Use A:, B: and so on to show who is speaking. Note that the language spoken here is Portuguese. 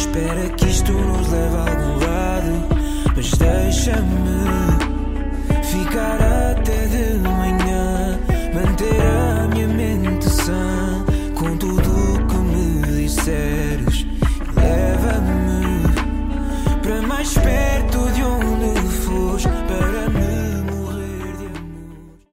A: espera que isto nos leve a algum lado, mas deixa-me ficar até de